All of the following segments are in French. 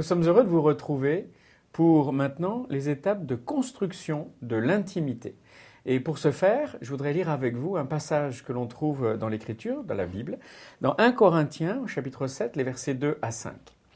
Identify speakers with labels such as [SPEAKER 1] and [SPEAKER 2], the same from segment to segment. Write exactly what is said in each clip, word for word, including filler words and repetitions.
[SPEAKER 1] Nous sommes heureux de vous retrouver pour maintenant les étapes de construction de l'intimité. Et pour ce faire, je voudrais lire avec vous un passage que l'on trouve dans l'Écriture, dans la Bible, dans un Corinthiens, au chapitre sept, les versets deux à cinq.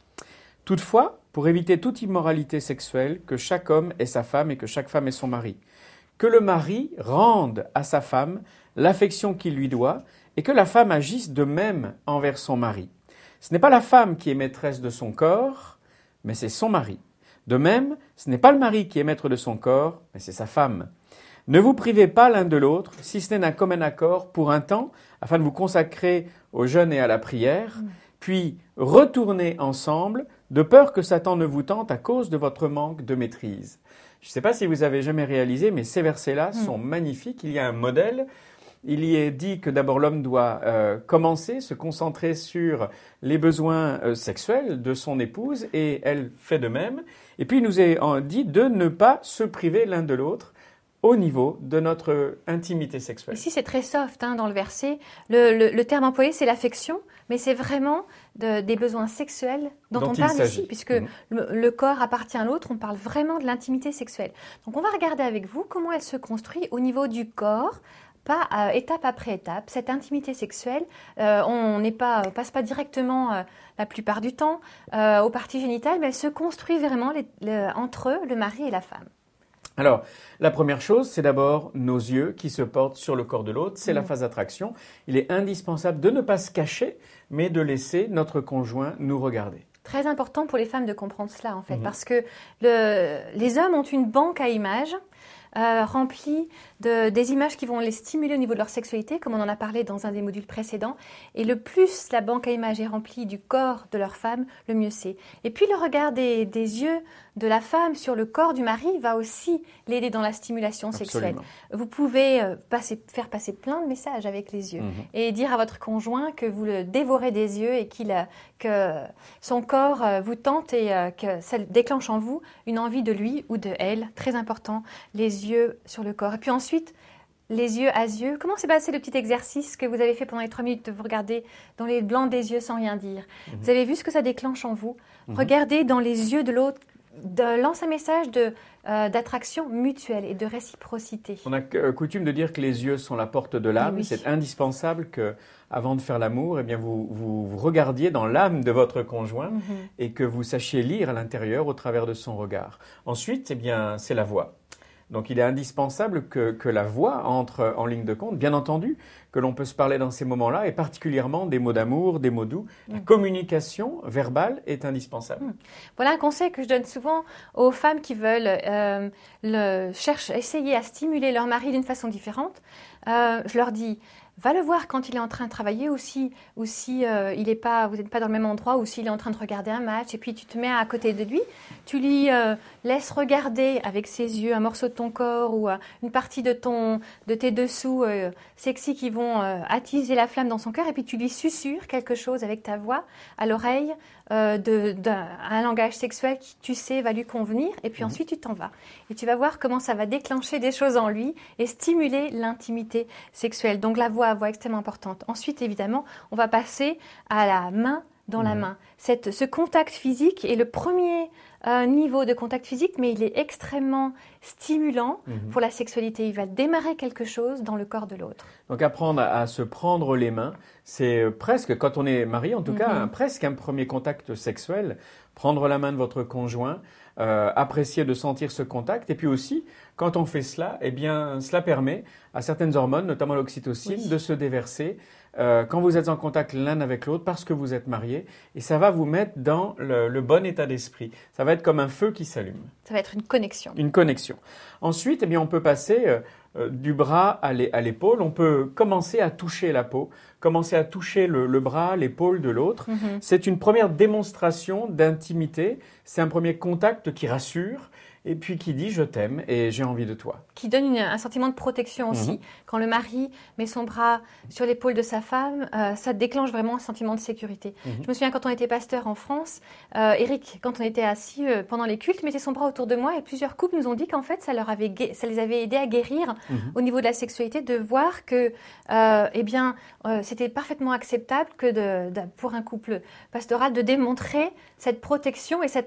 [SPEAKER 1] « Toutefois, pour éviter toute immoralité sexuelle, que chaque homme ait sa femme et que chaque femme ait son mari. Que le mari rende à sa femme l'affection qu'il lui doit et que la femme agisse de même envers son mari. Ce n'est pas la femme qui est maîtresse de son corps, mais c'est son mari. De même, ce n'est pas le mari qui est maître de son corps, mais c'est sa femme. Ne vous privez pas l'un de l'autre, si ce n'est d'un commun accord, pour un temps, afin de vous consacrer au jeûne et à la prière, mmh. puis retournez ensemble, de peur que Satan ne vous tente à cause de votre manque de maîtrise. » Je ne sais pas si vous avez jamais réalisé, mais ces versets-là mmh. sont magnifiques. Il y a un modèle. Il y est dit que d'abord l'homme doit euh, commencer, se concentrer sur les besoins euh, sexuels de son épouse, et elle fait de même. Et puis il nous est dit de ne pas se priver l'un de l'autre au niveau de notre intimité sexuelle.
[SPEAKER 2] Ici, c'est très soft hein, dans le verset. Le, le, le terme employé, c'est l'affection, mais c'est vraiment de, des besoins sexuels dont, dont on parle ici, puisque mmh. le, le corps appartient à l'autre, on parle vraiment de l'intimité sexuelle. Donc on va regarder avec vous comment elle se construit au niveau du corps, pas euh, étape après étape. Cette intimité sexuelle, euh, on n'est pas, passe pas directement euh, la plupart du temps euh, aux parties génitales, mais elle se construit vraiment les, les, entre eux, le mari et la femme.
[SPEAKER 1] Alors, la première chose, c'est d'abord nos yeux qui se portent sur le corps de l'autre. C'est mmh. la phase d'attraction. Il est indispensable de ne pas se cacher, mais de laisser notre conjoint nous regarder.
[SPEAKER 2] Très important pour les femmes de comprendre cela, en fait, mmh. parce que le, les hommes ont une banque à images Euh, remplis de, des images qui vont les stimuler au niveau de leur sexualité, comme on en a parlé dans un des modules précédents. Et le plus la banque à images est remplie du corps de leur femme, le mieux c'est. Et puis le regard des, des yeux de la femme sur le corps du mari va aussi l'aider dans la stimulation sexuelle.
[SPEAKER 1] Absolument.
[SPEAKER 2] Vous pouvez euh, passer, faire passer plein de messages avec les yeux mmh. et dire à votre conjoint que vous le dévorez des yeux et qu'il, euh, que son corps euh, vous tente et euh, que ça déclenche en vous une envie de lui ou de elle. Très important, les yeux sur le corps. Et puis ensuite, les yeux à yeux. Comment s'est passé le petit exercice que vous avez fait pendant les trois minutes de vous regarder dans les blancs des yeux sans rien dire? Mmh. Vous avez vu ce que ça déclenche en vous? Mmh. Regardez dans les yeux de l'autre, de, lance un message de, euh, d'attraction mutuelle et de réciprocité.
[SPEAKER 1] On a coutume de dire que les yeux sont la porte de l'âme. Oui. C'est indispensable que, avant de faire l'amour, eh bien vous, vous, vous regardiez dans l'âme de votre conjoint mmh. et que vous sachiez lire à l'intérieur au travers de son regard. Ensuite, eh bien, c'est la voix. Donc il est indispensable que, que la voix entre en ligne de compte. Bien entendu que l'on peut se parler dans ces moments-là, et particulièrement des mots d'amour, des mots doux. La mmh. communication verbale est indispensable. Mmh.
[SPEAKER 2] Voilà un conseil que je donne souvent aux femmes qui veulent euh, le, cherchent, essayer à stimuler leur mari d'une façon différente. Euh, je leur dis... Va le voir quand il est en train de travailler ou si, ou si euh, il est pas, vous n'êtes pas dans le même endroit ou s'il est en train de regarder un match et puis tu te mets à côté de lui, tu lui euh, laisses regarder avec ses yeux un morceau de ton corps ou euh, une partie de, ton, de tes dessous euh, sexy qui vont euh, attiser la flamme dans son cœur et puis tu lui susurres quelque chose avec ta voix à l'oreille, euh, de, d'un, un langage sexuel qui tu sais va lui convenir et puis mmh. ensuite tu t'en vas. Et tu vas voir comment ça va déclencher des choses en lui et stimuler l'intimité sexuelle. Donc la voix voix extrêmement importante. Ensuite, évidemment, on va passer à la main dans mmh. la main. Cette, ce contact physique est le premier euh, niveau de contact physique, mais il est extrêmement stimulant mmh. pour la sexualité. Il va démarrer quelque chose dans le corps de l'autre.
[SPEAKER 1] Donc apprendre à, à se prendre les mains, c'est presque, quand on est marié en tout mmh. cas, un, presque un premier contact sexuel. Prendre la main de votre conjoint, euh, apprécier de sentir ce contact. Et puis aussi, quand on fait cela, eh bien, cela permet à certaines hormones, notamment l'oxytocine, oui. de se déverser euh, quand vous êtes en contact l'un avec l'autre parce que vous êtes mariés. Et ça va vous mettre dans le, le bon état d'esprit. Ça va être comme un feu qui s'allume.
[SPEAKER 2] Ça va être une connexion.
[SPEAKER 1] Une connexion. Ensuite, eh bien, on peut passer euh, euh, du bras à l'épaule. On peut commencer à toucher la peau, commencer à toucher le, le bras, l'épaule de l'autre. Mm-hmm. C'est une première démonstration d'intimité. C'est un premier contact qui rassure. Et puis qui dit « je t'aime et j'ai envie de toi ».
[SPEAKER 2] Qui donne une, un sentiment de protection aussi. Mmh. Quand le mari met son bras sur l'épaule de sa femme, euh, ça déclenche vraiment un sentiment de sécurité. Mmh. Je me souviens quand on était pasteur en France, euh, Eric, quand on était assis euh, pendant les cultes, mettait son bras autour de moi et plusieurs couples nous ont dit qu'en fait, ça, leur avait, ça les avait aidés à guérir mmh. au niveau de la sexualité, de voir que euh, eh bien, euh, c'était parfaitement acceptable que de, de, pour un couple pastoral de démontrer cette protection et cette,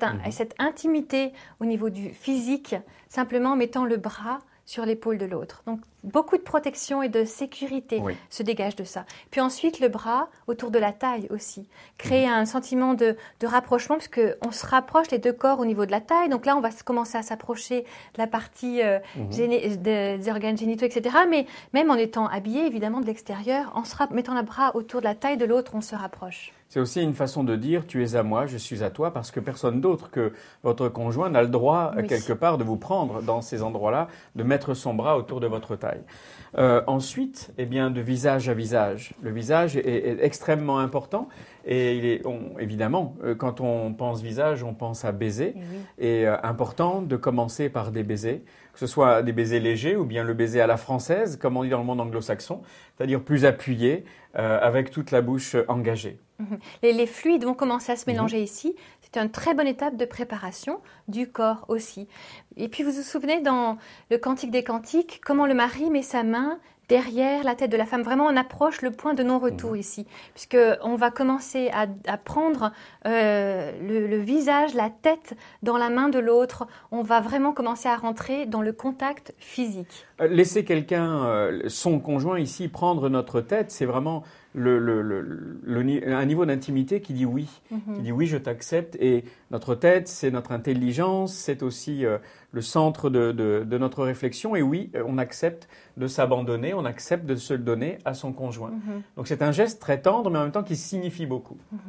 [SPEAKER 2] un,
[SPEAKER 1] Mhm.
[SPEAKER 2] cette intimité au niveau du physique, simplement en mettant le bras sur l'épaule de l'autre. Donc, beaucoup de protection et de sécurité
[SPEAKER 1] Oui.
[SPEAKER 2] se dégagent de ça. Puis ensuite, le bras autour de la taille aussi. Créer
[SPEAKER 1] Mhm.
[SPEAKER 2] un sentiment de, de rapprochement, parce qu'on se rapproche les deux corps au niveau de la taille. Donc là, on va se- commencer à s'approcher de la partie euh,
[SPEAKER 1] Mhm.
[SPEAKER 2] géné- de- des organes génitaux, et cetera. Mais même en étant habillé, évidemment, de l'extérieur, en se ra- mettant le bras autour de la taille de l'autre, on se rapproche.
[SPEAKER 1] C'est aussi une façon de dire tu es à moi, je suis à toi, parce que personne d'autre que votre conjoint n'a le droit,
[SPEAKER 2] Oui.
[SPEAKER 1] quelque part, de vous prendre dans ces endroits-là, de mettre son bras autour de votre taille. Euh, ensuite, eh bien, de visage à visage. Le visage est, est extrêmement important et il est, on- évidemment, euh, quand on pense visage, on pense à baiser.
[SPEAKER 2] Et oui.
[SPEAKER 1] Et euh, important de commencer par des baisers, que ce soit des baisers légers ou bien le baiser à la française, comme on dit dans le monde anglo-saxon, c'est-à-dire plus appuyé, euh, avec toute la bouche engagée.
[SPEAKER 2] Mhm. Les, les fluides vont commencer à se
[SPEAKER 1] Mhm.
[SPEAKER 2] mélanger ici. C'est une très bonne étape de préparation du corps aussi. Et puis vous vous souvenez dans le Cantique des Cantiques, comment le mari met sa main derrière la tête de la femme. Vraiment, on approche le point de non-retour
[SPEAKER 1] Mhm.
[SPEAKER 2] ici, puisqu'on va commencer à, à prendre euh, le, le visage, la tête dans la main de l'autre. On va vraiment commencer à rentrer dans le contact physique.
[SPEAKER 1] Euh, Laisser quelqu'un, euh, son conjoint ici, prendre notre tête, c'est vraiment le, le, le, le ni- un niveau d'intimité qui dit oui,
[SPEAKER 2] Mhm.
[SPEAKER 1] qui dit oui, je t'accepte. Et notre tête, c'est notre intelligence, c'est aussi euh, le centre de, de, de notre réflexion. Et oui, euh, on accepte de s'abandonner, on accepte de se le donner à son conjoint.
[SPEAKER 2] Mhm.
[SPEAKER 1] Donc c'est un geste très tendre, mais en même temps qui signifie beaucoup.
[SPEAKER 2] Mhm.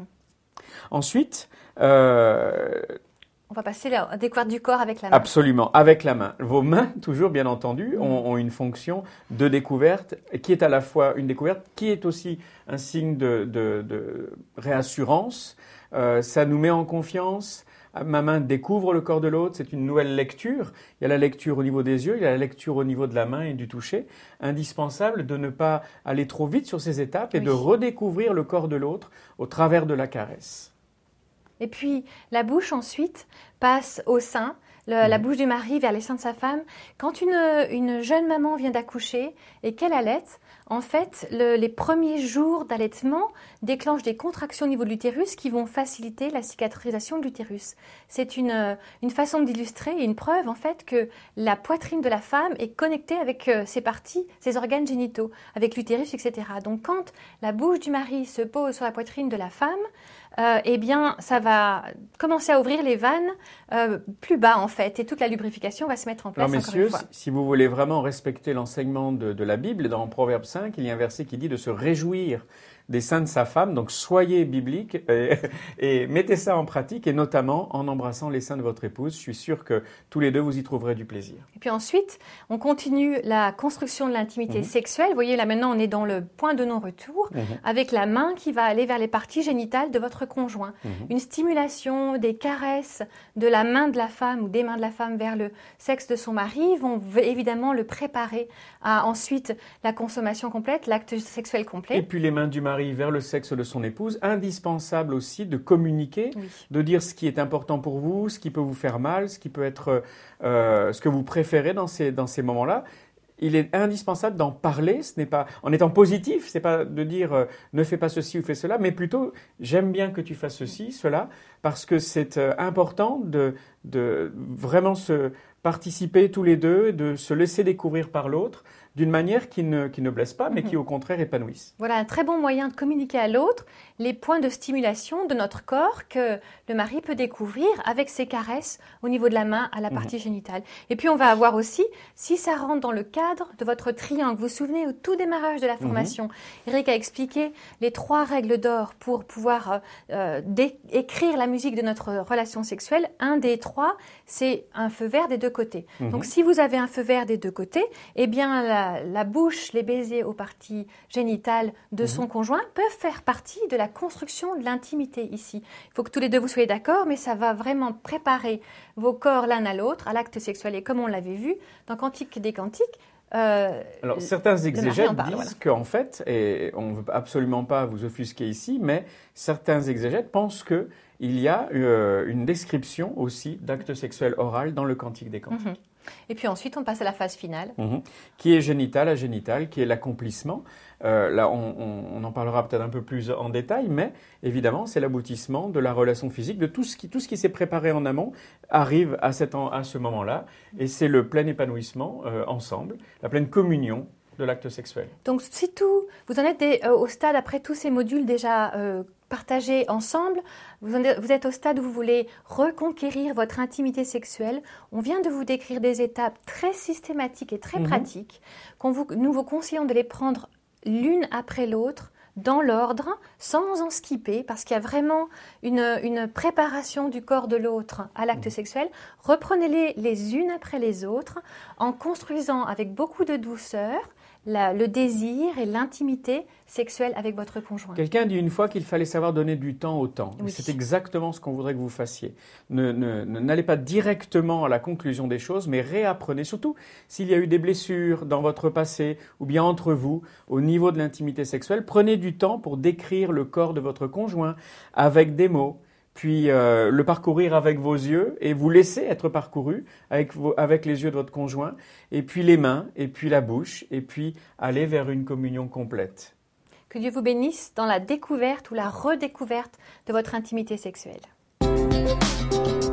[SPEAKER 1] Ensuite, euh,
[SPEAKER 2] On va passer à la découverte du corps avec la main.
[SPEAKER 1] absolument, avec la main. Vos mains, toujours bien entendu,
[SPEAKER 2] Mm.
[SPEAKER 1] ont, ont une fonction de découverte qui est à la fois une découverte, qui est aussi un signe de, de, de réassurance. Euh, ça nous met en confiance. Ma main découvre le corps de l'autre, c'est une nouvelle lecture. Il y a la lecture au niveau des yeux, il y a la lecture au niveau de la main et du toucher. Indispensable de ne pas aller trop vite sur ces étapes et
[SPEAKER 2] Oui.
[SPEAKER 1] de redécouvrir le corps de l'autre au travers de la caresse.
[SPEAKER 2] Et puis, la bouche ensuite passe au sein, le- la
[SPEAKER 1] Mhm.
[SPEAKER 2] bouche du mari vers les seins de sa femme. Quand une, une jeune maman vient d'accoucher et qu'elle allaite, en fait, le- les premiers jours d'allaitement déclenchent des contractions au niveau de l'utérus qui vont faciliter la cicatrisation de l'utérus. C'est une, euh, une façon d'illustrer et une preuve, en fait, que la poitrine de la femme est connectée avec euh, ses parties, ses organes génitaux, avec l'utérus, et cetera. Donc, quand la bouche du mari se pose sur la poitrine de la femme, euh, eh bien, ça va commencer à ouvrir les vannes euh, plus bas, en fait, et toute la lubrification va se mettre en place,
[SPEAKER 1] Alors,
[SPEAKER 2] encore
[SPEAKER 1] messieurs,
[SPEAKER 2] une fois.
[SPEAKER 1] si si vous voulez vraiment respecter l'enseignement de, de la Bible, dans Proverbe cinq, il y a un verset qui dit de se réjouir des seins de sa femme. Donc, soyez bibliques et, et mettez ça en pratique, et notamment en embrassant les seins de votre épouse. Je suis sûr que tous les deux, vous y trouverez du plaisir.
[SPEAKER 2] Et puis ensuite, on continue la construction de l'intimité
[SPEAKER 1] Mhm.
[SPEAKER 2] sexuelle. Vous voyez, là maintenant, on est dans le point de non-retour,
[SPEAKER 1] Mhm.
[SPEAKER 2] avec la main qui va aller vers les parties génitales de votre conjoint.
[SPEAKER 1] Mhm.
[SPEAKER 2] Une stimulation, des caresses de la main de la femme ou des mains de la femme vers le sexe de son mari vont v- évidemment le préparer à ensuite la consommation complète, l'acte sexuel
[SPEAKER 1] Et
[SPEAKER 2] complet.
[SPEAKER 1] puis les mains du mari vers le sexe de son épouse. Indispensable aussi de communiquer,
[SPEAKER 2] Oui.
[SPEAKER 1] de dire ce qui est important pour vous, ce qui peut vous faire mal, ce qui peut être euh, ce que vous préférez dans ces, dans ces moments-là. Il est indispensable d'en parler, ce n'est pas en étant positif, c'est pas de dire euh, ne fais pas ceci ou fais cela, mais plutôt j'aime bien que tu fasses ceci, cela, parce que c'est euh, important de, de vraiment se participer tous les deux, de se laisser découvrir par l'autre d'une manière qui ne, qui ne blesse pas, mais
[SPEAKER 2] Mhm.
[SPEAKER 1] qui au contraire épanouisse.
[SPEAKER 2] Voilà un très bon moyen de communiquer à l'autre les points de stimulation de notre corps que le mari peut découvrir avec ses caresses au niveau de la main à la partie génitale. Et puis on va avoir aussi, si ça rentre dans le cadre de votre triangle, vous vous souvenez au tout démarrage de la formation, Eric a expliqué les trois règles d'or pour pouvoir euh, euh, dé- écrire la musique de notre relation sexuelle. Un des trois, c'est un feu vert des deux côtés.
[SPEAKER 1] Mhm.
[SPEAKER 2] Donc si vous avez un feu vert des deux côtés, eh bien la, la bouche, les baisers aux parties génitales de son conjoint peuvent faire partie de la construction de l'intimité ici. Il faut que tous les deux vous soyez d'accord, mais ça va vraiment préparer vos corps l'un à l'autre à l'acte sexuel. Et comme on l'avait vu dans Cantique des Cantiques, euh,
[SPEAKER 1] Alors, certains
[SPEAKER 2] mari
[SPEAKER 1] exégètes
[SPEAKER 2] en parle,
[SPEAKER 1] disent
[SPEAKER 2] voilà.
[SPEAKER 1] qu'en fait, et on ne veut absolument pas vous offusquer ici, mais certains exégètes pensent que il y a euh, une description aussi d'actes sexuels oraux dans le Cantique des Cantiques.
[SPEAKER 2] Mmh. Et puis ensuite, on passe à la phase finale.
[SPEAKER 1] Mmh. Qui est génital à génital, qui est l'accomplissement. Euh, là, on, on, on en parlera peut-être un peu plus en détail, mais évidemment, c'est l'aboutissement de la relation physique, de tout ce qui, tout ce qui s'est préparé en amont arrive à, cet, à ce moment-là, et c'est le plein épanouissement euh, ensemble, la pleine communion de l'acte sexuel.
[SPEAKER 2] Donc, si tout, vous en êtes des, euh, au stade, après tous ces modules déjà euh, partagés ensemble, vous, en êtes, vous êtes au stade où vous voulez reconquérir votre intimité sexuelle. On vient de vous décrire des étapes très systématiques et très mmh. pratiques, qu'on vous, nous vous conseillons de les prendre l'une après l'autre, dans l'ordre, sans en skipper, parce qu'il y a vraiment une, une préparation du corps de l'autre à l'acte mmh. sexuel. Reprenez-les les unes après les autres, en construisant avec beaucoup de douceur la, le désir et l'intimité sexuelle avec votre conjoint.
[SPEAKER 1] Quelqu'un dit une fois qu'il fallait savoir donner du temps au temps.
[SPEAKER 2] Oui.
[SPEAKER 1] C'est exactement ce qu'on voudrait que vous fassiez. Ne, ne, ne, n'allez pas directement à la conclusion des choses, mais réapprenez, surtout s'il y a eu des blessures dans votre passé ou bien entre vous au niveau de l'intimité sexuelle. Prenez du temps pour décrire le corps de votre conjoint avec des mots, puis euh, le parcourir avec vos yeux et vous laisser être parcouru avec, vos, avec les yeux de votre conjoint, et puis les mains, et puis la bouche, et puis aller vers une communion complète.
[SPEAKER 2] Que Dieu vous bénisse dans la découverte ou la redécouverte de votre intimité sexuelle.